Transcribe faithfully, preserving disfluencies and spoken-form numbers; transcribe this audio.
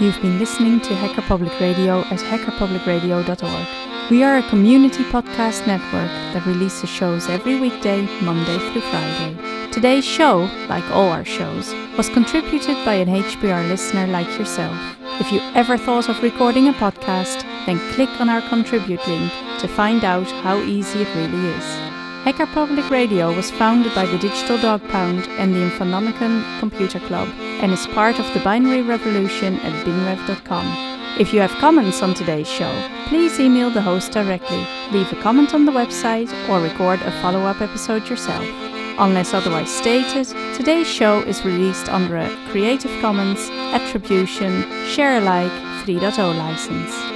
You've been listening to Hacker Public Radio at hacker public radio dot org. We are a community podcast network that releases shows every weekday, Monday through Friday. Today's show, like all our shows, was contributed by an H P R listener like yourself. If you ever thought of recording a podcast, then click on our contribute link to find out how easy it really is. Hacker Public Radio was founded by the Digital Dog Pound and the Infonomicon Computer Club and is part of the binary revolution at binrev dot com. If you have comments on today's show, please email the host directly, leave a comment on the website, or record a follow-up episode yourself. Unless otherwise stated, today's show is released under a Creative Commons Attribution Share Alike three point oh license.